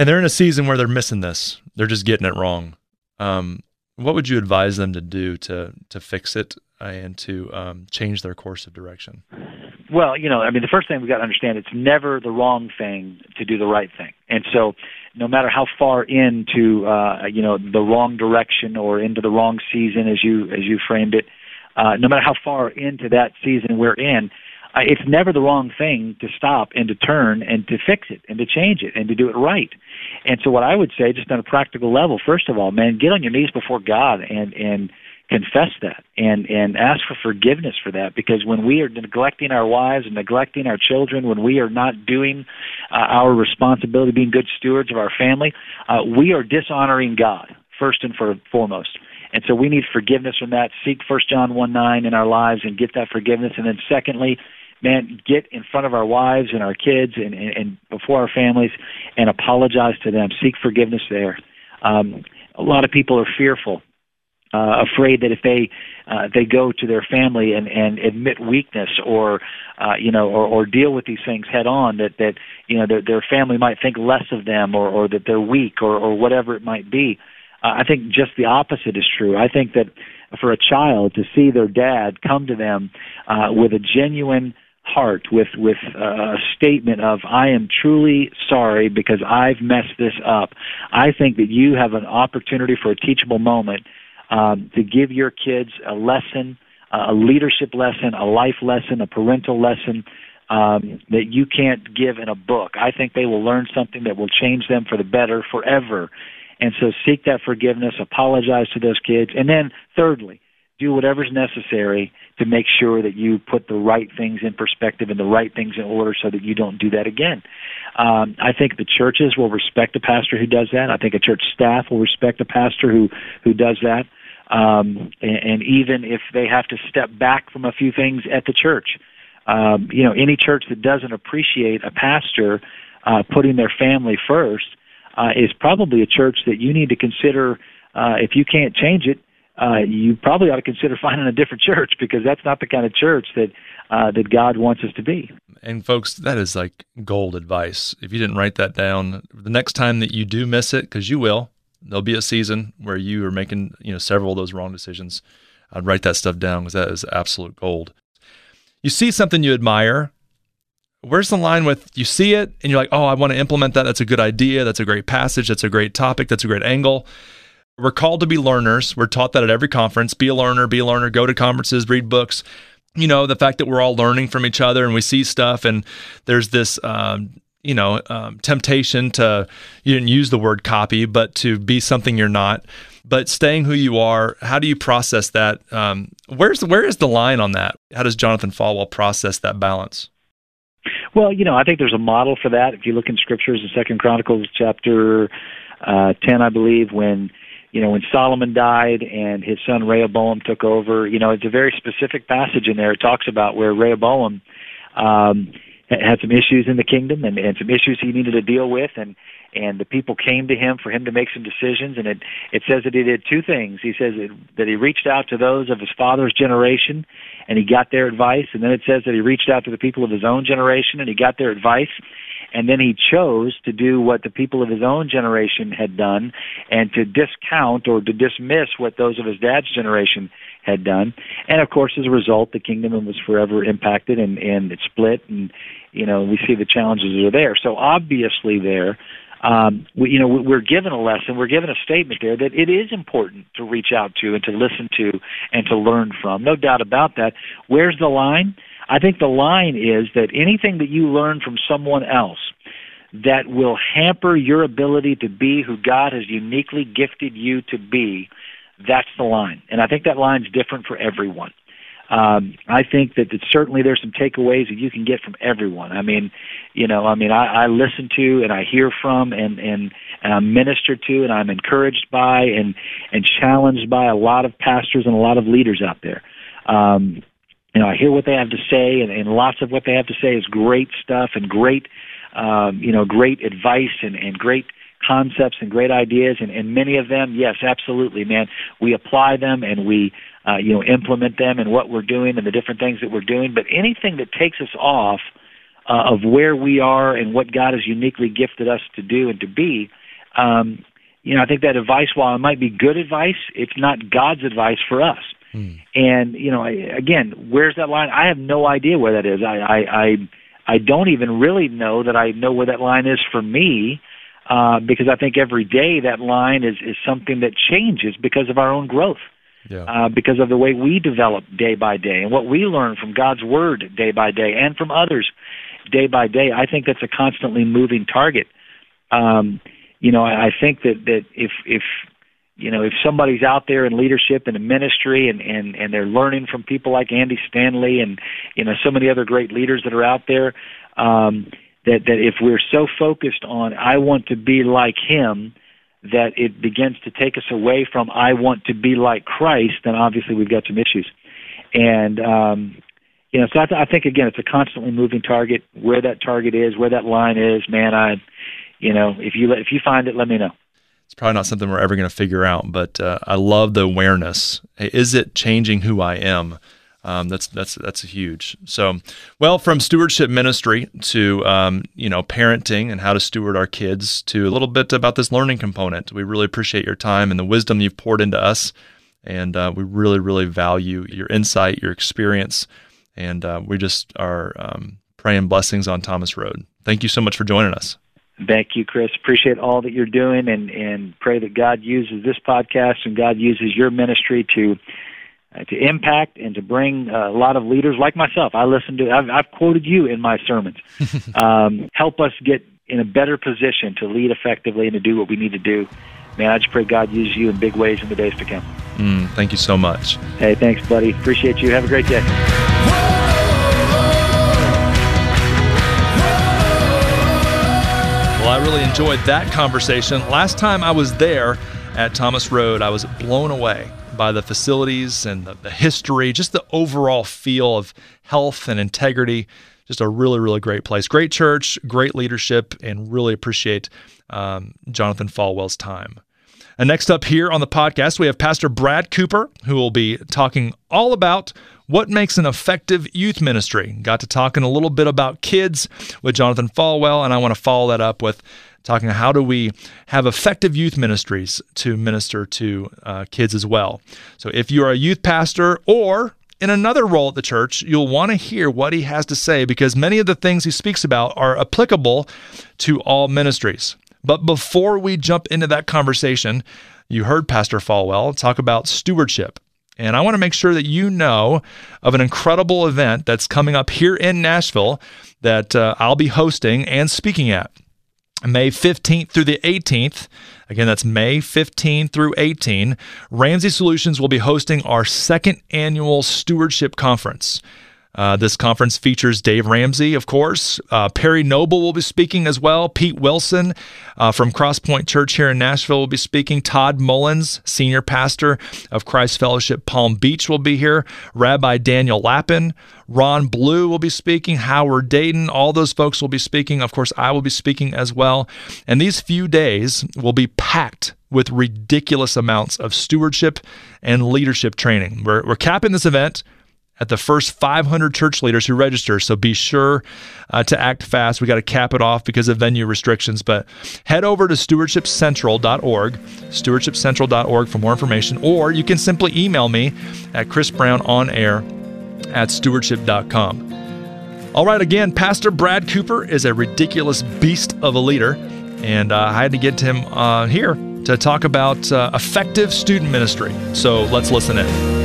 and they're in a season where they're missing this. They're just getting it wrong. Um, what would you advise them to do to to fix it and to um, change their course of direction? Well, you know, I mean, the first thing we've got to understand, it's never the wrong thing to do the right thing. And so no matter how far into, uh, you know, the wrong direction or into the wrong season, as you as you framed it, uh, no matter how far into that season we're in, uh, it's never the wrong thing to stop and to turn and to fix it and to change it and to do it right. And so what I would say, just on a practical level, first of all, man, get on your knees before God and and confess that and, and ask for forgiveness for that, because when we are neglecting our wives and neglecting our children, when we are not doing uh, our responsibility, being good stewards of our family, uh, we are dishonoring God, first and for, foremost. And so we need forgiveness from that. Seek First John one nine in our lives and get that forgiveness. And then secondly, man, get in front of our wives and our kids and, and, and before our families and apologize to them. Seek forgiveness there. Um, a lot of people are fearful. Uh, afraid that if they uh, they go to their family and, and admit weakness or uh, you know or, or deal with these things head on, that, that you know their, their family might think less of them or, or that they're weak or, or whatever it might be. Uh, I think just the opposite is true. I think that for a child to see their dad come to them uh, with a genuine heart, with with a statement of, I am truly sorry because I've messed this up, I think that you have an opportunity for a teachable moment Um, to give your kids a lesson, uh, a leadership lesson, a life lesson, a parental lesson um, that you can't give in a book. I think they will learn something that will change them for the better forever. And so seek that forgiveness, apologize to those kids, and then thirdly, do whatever's necessary to make sure that you put the right things in perspective and the right things in order so that you don't do that again. Um, I think the churches will respect a pastor who does that. I think a church staff will respect a pastor who, who does that. Um, and, and even if they have to step back from a few things at the church, um, you know, any church that doesn't appreciate a pastor uh, putting their family first uh, is probably a church that you need to consider. Uh, if you can't change it, uh, you probably ought to consider finding a different church, because that's not the kind of church that uh, that God wants us to be. And folks, that is like gold advice. If you didn't write that down, the next time that you do miss it, because you will, there'll be a season where you are making, you know, several of those wrong decisions. I'd write that stuff down, because that is absolute gold. You see something you admire. Where's the line with you see it and you're like, oh, I want to implement that. That's a good idea. That's a great passage. That's a great topic. That's a great angle. We're called to be learners. We're taught that at every conference. Be a learner, be a learner, go to conferences, read books. You know, the fact that we're all learning from each other and we see stuff, and there's this, um, you know, um, temptation to, you didn't use the word copy, but to be something you're not, but staying who you are. How do you process that? Um, where's where is the line on that? How does Jonathan Falwell process that balance? Well, you know, I think there's a model for that. If you look in scriptures in Second Chronicles chapter uh, ten, I believe, when, you know, when Solomon died and his son Rehoboam took over, you know, it's a very specific passage in there. It talks about where Rehoboam um, had some issues in the kingdom and, and some issues he needed to deal with, and, and the people came to him for him to make some decisions, and it, it says that he did two things. He says that, that he reached out to those of his father's generation, and he got their advice, and then it says that he reached out to the people of his own generation, and he got their advice, and then he chose to do what the people of his own generation had done and to discount or to dismiss what those of his dad's generation had done. And, of course, as a result, the kingdom was forever impacted, and, and it split, and, you know, we see the challenges that are there. So obviously there, um, we, you know, we're given a lesson, we're given a statement there that it is important to reach out to and to listen to and to learn from. No doubt about that. Where's the line? I think the line is that anything that you learn from someone else that will hamper your ability to be who God has uniquely gifted you to be, that's the line. And I think that line's different for everyone. Um, I think that, that certainly there's some takeaways that you can get from everyone. I mean, you know, I mean, I, I listen to and I hear from and, and, and I'm ministered to and I'm encouraged by and, and challenged by a lot of pastors and a lot of leaders out there. Um, you know, I hear what they have to say, and, and lots of what they have to say is great stuff and great, um, you know, great advice and, and great concepts and great ideas, and, and many of them, yes, absolutely, man. We apply them and we, uh, you know, implement them in what we're doing and the different things that we're doing. But anything that takes us off uh, of where we are and what God has uniquely gifted us to do and to be, um, you know, I think that advice, while it might be good advice, it's not God's advice for us. Hmm. And, you know, I, again, where's that line? I have no idea where that is. I, I, I, I don't even really know that I know where that line is for me, uh, because I think every day that line is, is something that changes because of our own growth, yeah. uh, because of the way we develop day by day and what we learn from God's Word day by day and from others day by day. I think that's a constantly moving target. Um, you know, I, I think that, that if, if, you know, if somebody's out there in leadership and in ministry and, and, and they're learning from people like Andy Stanley and, you know, so many other great leaders that are out there, um, that, that if we're so focused on, I want to be like him, that it begins to take us away from, I want to be like Christ, then obviously we've got some issues. And, um, you know, so I, th- I think, again, it's a constantly moving target. Where that target is, where that line is, man, I, you know, if you, if you find it, let me know. It's probably not something we're ever going to figure out, but uh, I love the awareness. Hey, is it changing who I am? Um, that's that's that's huge. So, well, from stewardship ministry to um, you know parenting and how to steward our kids to a little bit about this learning component. We really appreciate your time and the wisdom you've poured into us, and uh, we really really value your insight, your experience, and uh, we just are um, praying blessings on Thomas Road. Thank you so much for joining us. Thank you, Chris. Appreciate all that you're doing, and, and pray that God uses this podcast and God uses your ministry to uh, to impact and to bring uh, a lot of leaders like myself. I listen to, I've, I've quoted you in my sermons. um, help us get in a better position to lead effectively and to do what we need to do. Man, I just pray God uses you in big ways in the days to come. Mm, thank you so much. Hey, thanks, buddy. Appreciate you. Have a great day. Well, I really enjoyed that conversation. Last time I was there at Thomas Road, I was blown away by the facilities and the, the history, just the overall feel of health and integrity. Just a really, really great place. Great church, great leadership, and really appreciate um, Jonathan Falwell's time. And next up here on the podcast, we have Pastor Brad Cooper, who will be talking all about what makes an effective youth ministry. Got to talking a little bit about kids with Jonathan Falwell, and I want to follow that up with talking how do we have effective youth ministries to minister to uh, kids as well. So if you are a youth pastor or in another role at the church, you'll want to hear what he has to say, because many of the things he speaks about are applicable to all ministries. But before we jump into that conversation, you heard Pastor Falwell talk about stewardship. And I want to make sure that you know of an incredible event that's coming up here in Nashville that uh, I'll be hosting and speaking at. May fifteenth through the eighteenth. Again, that's May fifteenth through eighteenth. Ramsey Solutions will be hosting our second annual stewardship conference. Uh, this conference features Dave Ramsey, of course. Uh, Perry Noble will be speaking as well. Pete Wilson uh, from Crosspoint Church here in Nashville will be speaking. Todd Mullins, senior pastor of Christ Fellowship Palm Beach, will be here. Rabbi Daniel Lappin, Ron Blue will be speaking. Howard Dayton, all those folks will be speaking. Of course, I will be speaking as well. And these few days will be packed with ridiculous amounts of stewardship and leadership training. We're, we're capping this event at the first five hundred church leaders who register, so be sure uh, to act fast. We got to cap it off because of venue restrictions, but head over to stewardship central dot org, stewardship central dot org for more information, or you can simply email me at chrisbrownonair at stewardship dot com. All right, again, Pastor Brad Cooper is a ridiculous beast of a leader, and uh, I had to get him uh, here to talk about uh, effective student ministry. So let's listen in.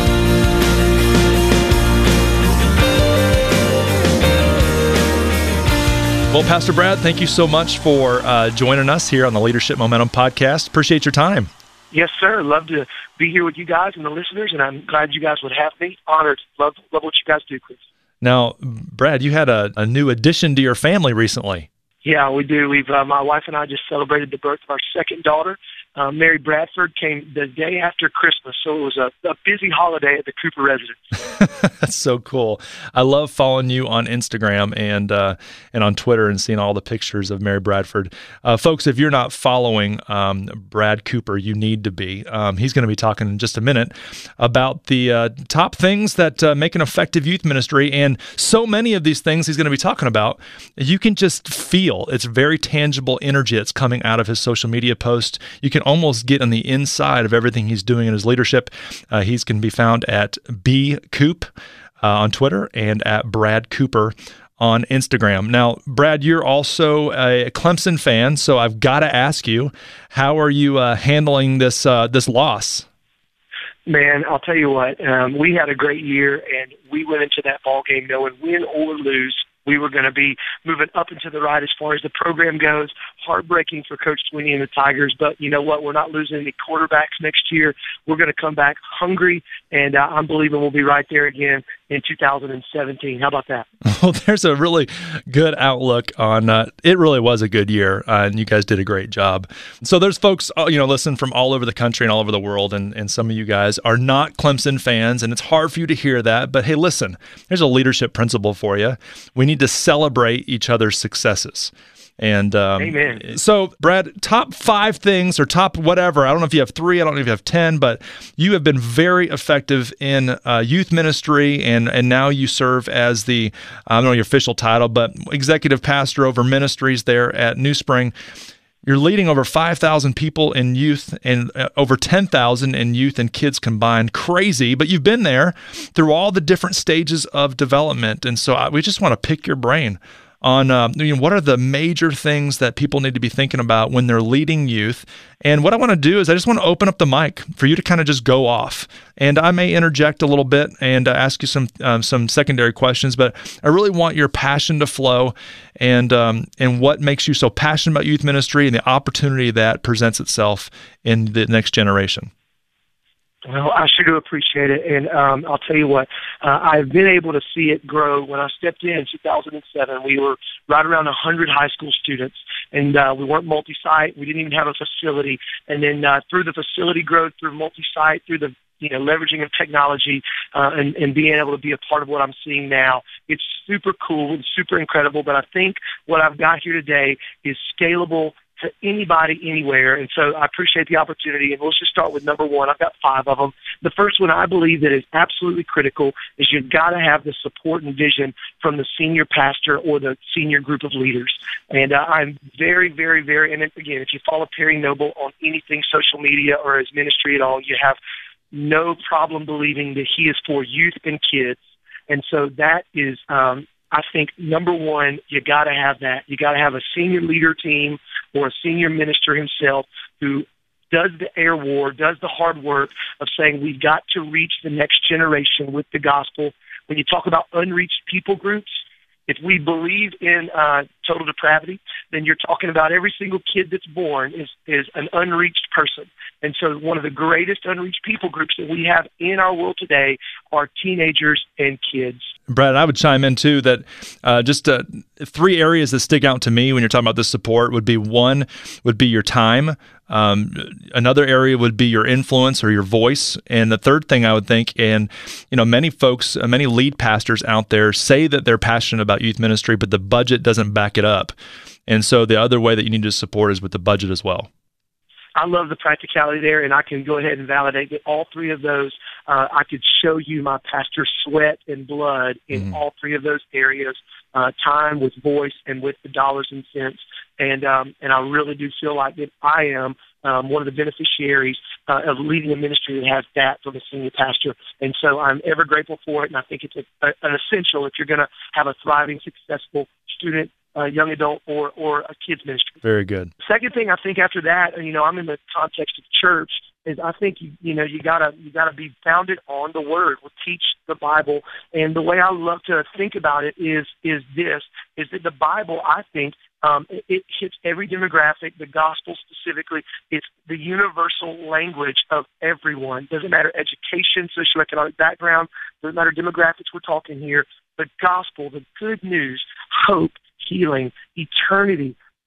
Well, Pastor Brad, thank you so much for uh, joining us here on the Leadership Momentum Podcast. Appreciate your time. Yes, sir. Love to be here with you guys and the listeners, and I'm glad you guys would have me. Honored. Love, love what you guys do, Chris. Now, Brad, you had a, a new addition to your family recently. Yeah, we do. We've uh, my wife and I just celebrated the birth of our second daughter Uh, Mary Bradford came the day after Christmas, so it was a, a busy holiday at the Cooper residence. That's so cool. I love following you on Instagram and uh, and on Twitter and seeing all the pictures of Mary Bradford. Uh, folks, if you're not following um, Brad Cooper, you need to be. Um, he's going to be talking in just a minute about the uh, top things that uh, make an effective youth ministry, and so many of these things he's going to be talking about, you can just feel. It's very tangible energy that's coming out of his social media posts. You can almost get on the inside of everything he's doing in his leadership. Uh, he's going to be found at B Coop uh, on Twitter and at Brad Cooper on Instagram. Now, Brad, you're also a Clemson fan, so I've got to ask you, how are you uh, handling this uh, this loss? Man, I'll tell you what, um, we had a great year, and we went into that ball game knowing win or lose, we were going to be moving up and to the right as far as the program goes. Heartbreaking for Coach Sweeney and the Tigers, but you know what? We're not losing any quarterbacks next year. We're going to come back hungry, and uh, I'm believing we'll be right there again in two thousand seventeen. How about that? Well, there's a really good outlook on uh, it. Really was a good year, uh, and you guys did a great job. So there's folks, uh, you know, listen from all over the country and all over the world, and, and some of you guys are not Clemson fans, and it's hard for you to hear that. But hey, listen, there's a leadership principle for you. We need to celebrate each other's successes. And um, Amen. So, Brad, top five things or top whatever. I don't know if you have three. I don't know if you have ten, but you have been very effective in uh, youth ministry, and and now you serve as the I don't know your official title, but executive pastor over ministries there at New Spring. You're leading over five thousand people in youth and uh, over ten thousand in youth and kids combined. Crazy, but you've been there through all the different stages of development, and so I, we just want to pick your brain on uh, you know, what are the major things that people need to be thinking about when they're leading youth. And what I want to do is I just want to open up the mic for you to kind of just go off. And I may interject a little bit and uh, ask you some um, some secondary questions, but I really want your passion to flow and um, and what makes you so passionate about youth ministry and the opportunity that presents itself in the next generation. Well, I sure do appreciate it, and um, I'll tell you what, uh, I've been able to see it grow. When I stepped in in two thousand seven, we were right around one hundred high school students, and uh, we weren't multi-site. We didn't even have a facility. And then uh, through the facility growth, through multi-site, through the you know leveraging of technology, uh, and, and being able to be a part of what I'm seeing now, it's super cool and super incredible. But I think what I've got here today is scalable to anybody, anywhere. And so I appreciate the opportunity. And let's just start with number one. I've got five of them. The first one I believe that is absolutely critical is you've got to have the support and vision from the senior pastor or the senior group of leaders. And uh, I'm very, very, very, and again, if you follow Perry Noble on anything social media or his ministry at all, you have no problem believing that he is for youth and kids. And so that is, um, I think, number one, you got to have that. You got to have a senior leader team or a senior minister himself who does the air war, does the hard work of saying we've got to reach the next generation with the gospel. When you talk about unreached people groups, if we believe in uh, total depravity, then you're talking about every single kid that's born is, is an unreached person. And so one of the greatest unreached people groups that we have in our world today are teenagers and kids. Brad, I would chime in too that uh, just uh, three areas that stick out to me when you're talking about this support would be one would be your time. Um, another area would be your influence or your voice. And the third thing I would think, and you know, many folks, uh, many lead pastors out there say that they're passionate about youth ministry, but the budget doesn't back it up. And so the other way that you need to support is with the budget as well. I love the practicality there, and I can go ahead and validate that all three of those, uh, I could show you my pastor's sweat and blood in mm-hmm. all three of those areas, uh, time with voice and with the dollars and cents. And um, and I really do feel like that I am um, one of the beneficiaries uh, of leading a ministry that has that from a senior pastor. And so I'm ever grateful for it, and I think it's a, a, an essential if you're going to have a thriving, successful student, Uh, young adult or, or a kids ministry. Very good. Second thing I think after that, you know, I'm in the context of church, is I think you, you know you gotta you gotta be founded on the Word. We'll teach the Bible, and the way I love to think about it is is this: is that the Bible, I think, um, it, it hits every demographic. The gospel specifically, it's the universal language of everyone. Doesn't matter education, socioeconomic background, doesn't matter demographics. We're talking here. The gospel, the good news, hope, healing, eternity,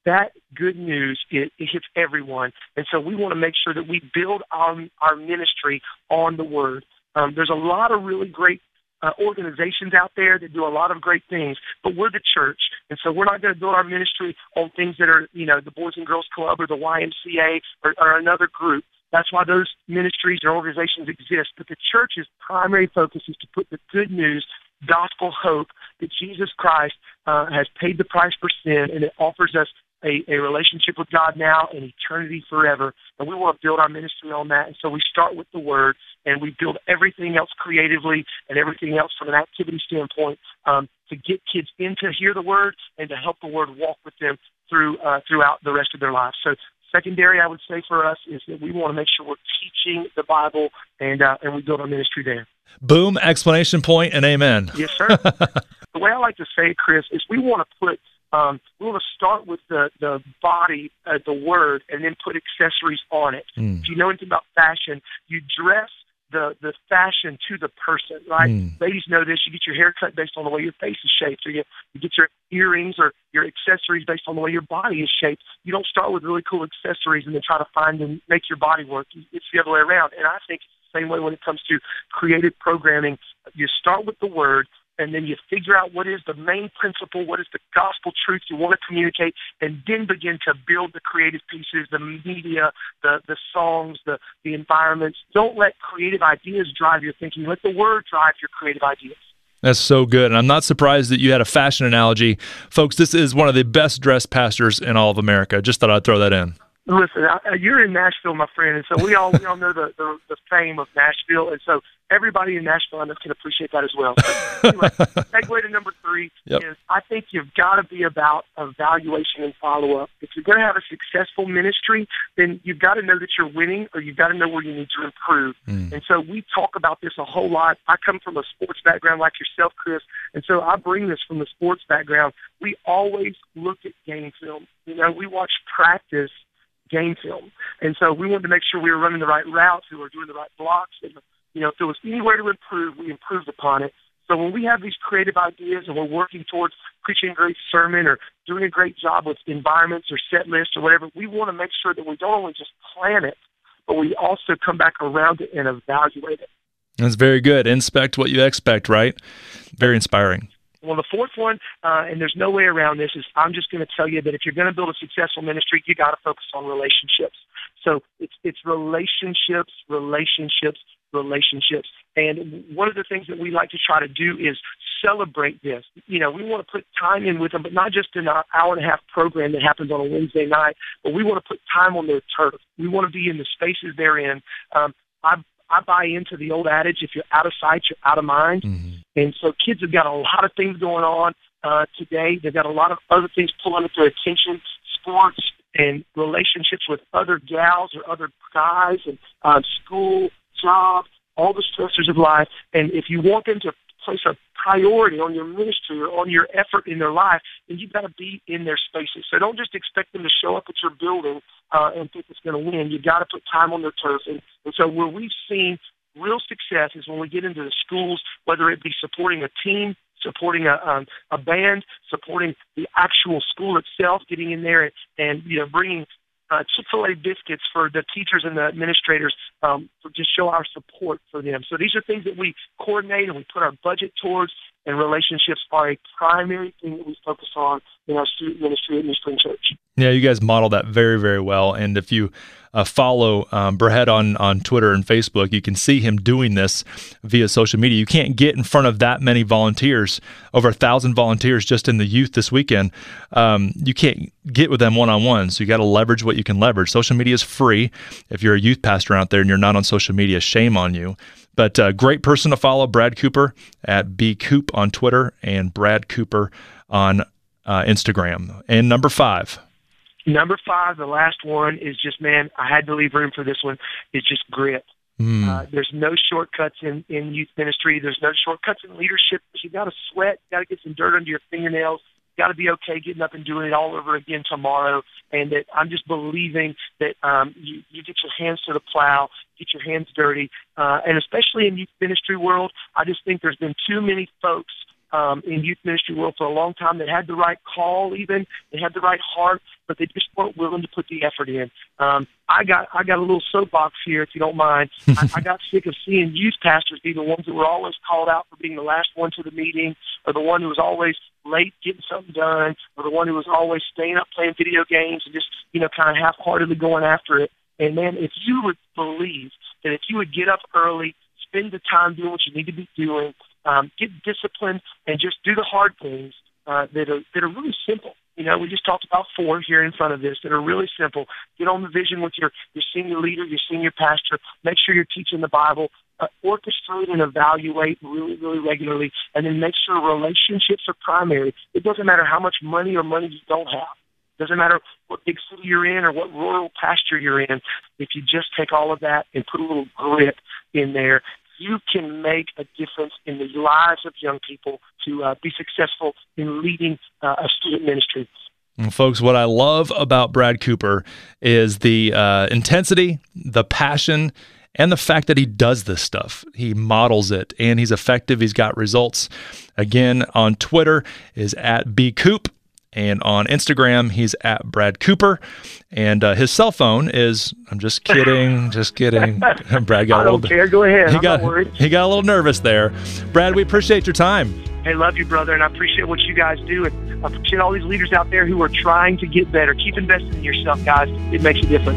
that good news, it, it hits everyone. And so we want to make sure that we build our, our ministry on the Word. Um, there's a lot of really great uh, organizations out there that do a lot of great things, but we're the church. And so we're not going to build our ministry on things that are, you know, the Boys and Girls Club or the Y M C A or, or another group. That's why those ministries and organizations exist. But the church's primary focus is to put the good news, gospel hope that Jesus Christ uh, has paid the price for sin, and it offers us a, a relationship with God now and eternity forever. And we want to build our ministry on that. And so we start with the Word, and we build everything else creatively and everything else from an activity standpoint um, to get kids in to hear the Word and to help the Word walk with them through uh, throughout the rest of their lives. So secondary, I would say for us, is that we want to make sure we're teaching the Bible, and uh, and we build our ministry there. Boom, explanation point, and amen. Yes, sir. The way I like to say it, Chris, is we want to put, um, we want to start with the, the body, uh, the Word, and then put accessories on it. Mm. If you know anything about fashion, you dress the, the fashion to the person, right? Mm. Ladies know this. You get your hair cut based on the way your face is shaped, or you, you get your earrings or your accessories based on the way your body is shaped. You don't start with really cool accessories and then try to find and make your body work. It's the other way around. And I think it's the same way when it comes to creative programming. You start with the Word, and then you figure out what is the main principle, what is the gospel truth you want to communicate, and then begin to build the creative pieces, the media, the, the songs, the, the environments. Don't let creative ideas drive your thinking. Let the Word drive your creative ideas. That's so good. And I'm not surprised that you had a fashion analogy. Folks, this is one of the best dressed pastors in all of America. Just thought I'd throw that in. Listen, I, you're in Nashville, my friend, and so we all we all know the, the, the fame of Nashville, and so everybody in Nashville I know can appreciate that as well. So, anyway, segue to number three yep. is I think you've got to be about evaluation and follow-up. If you're going to have a successful ministry, then you've got to know that you're winning, or you've got to know where you need to improve. Mm. And so we talk about this a whole lot. I come from a sports background like yourself, Chris, and so I bring this from the sports background. We always look at game film. You know, we watch practice game film. And so we wanted to make sure we were running the right routes, we were doing the right blocks. And, you know, if there was anywhere to improve, we improved upon it. So when we have these creative ideas and we're working towards preaching a great sermon or doing a great job with environments or set lists or whatever, we want to make sure that we don't only just plan it, but we also come back around it and evaluate it. That's very good. Inspect what you expect, right? Very inspiring. Well, the fourth one, uh, and there's no way around this, is I'm just going to tell you that if you're going to build a successful ministry, you got to focus on relationships. So it's it's relationships, relationships, relationships. And one of the things that we like to try to do is celebrate this. You know, we want to put time in with them, but not just in an hour and a half program that happens on a Wednesday night, but we want to put time on their turf. We want to be in the spaces they're in. Um, I I buy into the old adage, if you're out of sight, you're out of mind. Mm-hmm. And so kids have got a lot of things going on uh, today. They've got a lot of other things pulling at their attention, sports and relationships with other gals or other guys, and uh, school, job, all the stressors of life. And if you want them to place a priority on your ministry or on your effort in their life, then you've got to be in their spaces. So don't just expect them to show up at your building uh, and think it's going to win. You've got to put time on their turf. And, and so where we've seen real success is when we get into the schools, whether it be supporting a team, supporting a um, a band, supporting the actual school itself, getting in there and, and you know, bringing uh, Chick-fil-A biscuits for the teachers and the administrators um, to just show our support for them. So these are things that we coordinate and we put our budget towards, and relationships are a primary thing that we focus on in our student ministry at New Spring Church. Yeah, you guys model that very, very well. And if you uh, follow um, Brahed on, on Twitter and Facebook, you can see him doing this via social media. You can't get in front of that many volunteers, over a thousand volunteers just in the youth this weekend. Um, you can't get with them one-on-one, so you got to leverage what you can leverage. Social media is free. If you're a youth pastor out there and you're not on social media, shame on you. But uh, great person to follow, Brad Cooper at B Coop on Twitter and Brad Cooper on uh, Instagram. And number five. Number five, the last one, is just, man, I had to leave room for this one, is just grit. Mm. Uh, there's no shortcuts in, in youth ministry. There's no shortcuts in leadership. You got to sweat. You got to get some dirt under your fingernails. You got to be okay getting up and doing it all over again tomorrow. And that I'm just believing that um, you, you get your hands to the plow, get your hands dirty. Uh, and especially in youth ministry world, I just think there's been too many folks um, in youth ministry world for a long time that had the right call, even they had the right heart, but they just weren't willing to put the effort in. Um, I got I got a little soapbox here, if you don't mind. I, I got sick of seeing youth pastors be the ones that were always called out for being the last one to the meeting, or the one who was always late getting something done, or the one who was always staying up playing video games and just, you know, kind of half-heartedly going after it. And, man, if you would believe that if you would get up early, spend the time doing what you need to be doing, um, get disciplined, and just do the hard things uh, that are that are really simple. You know, we just talked about four here in front of this that are really simple. Get on the vision with your, your senior leader, your senior pastor. Make sure you're teaching the Bible. Uh, orchestrate and evaluate really, really regularly, and then make sure relationships are primary. It doesn't matter how much money or money you don't have. It doesn't matter what big city you're in or what rural pasture you're in. If you just take all of that and put a little grit in there, you can make a difference in the lives of young people to uh, be successful in leading uh, a student ministry. And folks, what I love about Brad Cooper is the uh, intensity, the passion, and the fact that he does this stuff. He models it, and he's effective. He's got results. Again, on Twitter is at bcoop, and on Instagram, he's at Brad Cooper. And uh, his cell phone is, I'm just kidding, just kidding. Brad got I a little don't care. Go ahead. He I'm got, not worried. He got a little nervous there. Brad, we appreciate your time. Hey, love you, brother, and I appreciate what you guys do. And I appreciate all these leaders out there who are trying to get better. Keep investing in yourself, guys. It makes a difference.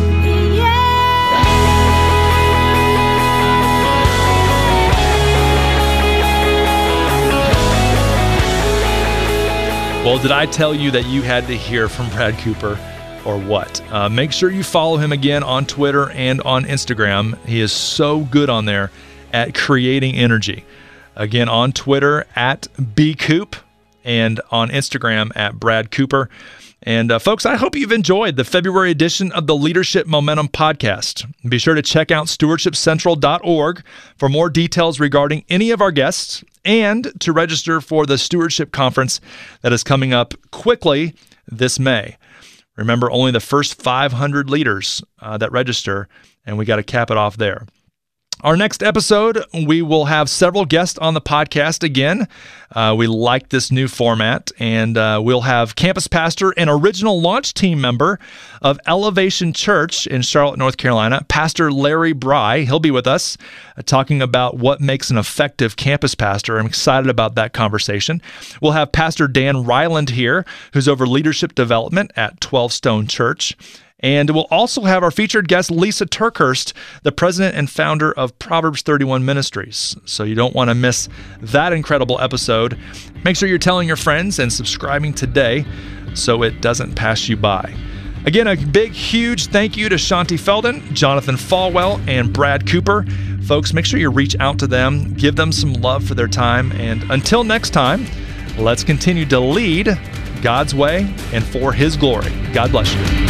Well, did I tell you that you had to hear from Brad Cooper, or what? Uh, make sure you follow him again on Twitter and on Instagram. He is so good on there at creating energy. Again, on Twitter at bcoop, and on Instagram at Brad Cooper. And uh, folks, I hope you've enjoyed the February edition of the Leadership Momentum Podcast. Be sure to check out stewardship central dot org for more details regarding any of our guests, and to register for the Stewardship Conference that is coming up quickly this May. Remember, only the first five hundred leaders uh, that register, and we got to cap it off there. Our next episode, we will have several guests on the podcast again. Uh, we like this new format, and uh, we'll have campus pastor and original launch team member of Elevation Church in Charlotte, North Carolina, Pastor Larry Bry. He'll be with us uh, talking about what makes an effective campus pastor. I'm excited about that conversation. We'll have Pastor Dan Ryland here, who's over leadership development at twelve Stone Church. And we'll also have our featured guest, Lisa Turkhurst, the president and founder of Proverbs thirty-one Ministries. So you don't want to miss that incredible episode. Make sure you're telling your friends and subscribing today so it doesn't pass you by. Again, a big, huge thank you to Shanti Feldon, Jonathan Falwell, and Brad Cooper. Folks, make sure you reach out to them, give them some love for their time. And until next time, let's continue to lead God's way and for His glory. God bless you.